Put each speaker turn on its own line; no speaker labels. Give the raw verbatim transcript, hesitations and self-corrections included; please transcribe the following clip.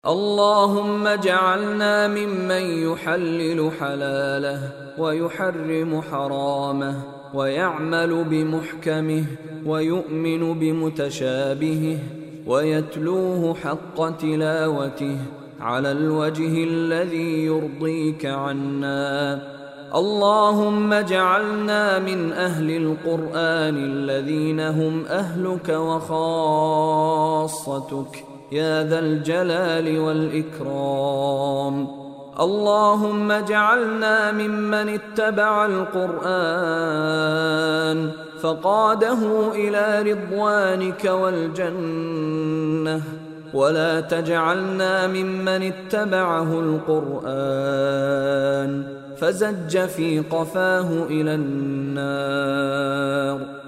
اللهم اجعلنا ممن يحلل حلاله ويحرم حرامه ويعمل بمحكمه ويؤمن بمتشابهه ويتلوه حق تلاوته على الوجه الذي يرضيك عنا. اللهم اجعلنا من أهل القرآن الذين هم أهلك وخاصتك يا ذا الجلال والإكرام. اللهم اجعلنا ممن اتبع القرآن فقاده إلى رضوانك والجنة، ولا تجعلنا ممن اتبعه القرآن فزج في قفاه إلى النار.